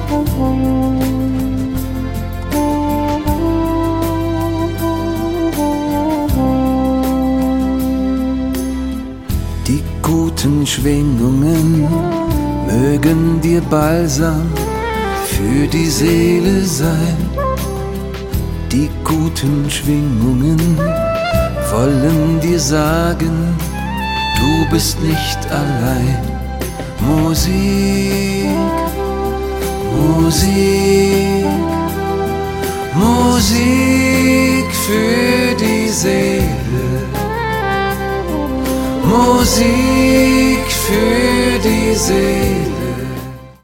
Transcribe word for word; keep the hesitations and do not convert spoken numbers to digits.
Die guten Schwingungen mögen dir Balsam für die Seele sein. Die guten Schwingungen wollen dir sagen, du bist nicht allein. Musik, Musik, Musik für die Seele. Musik für die Seele.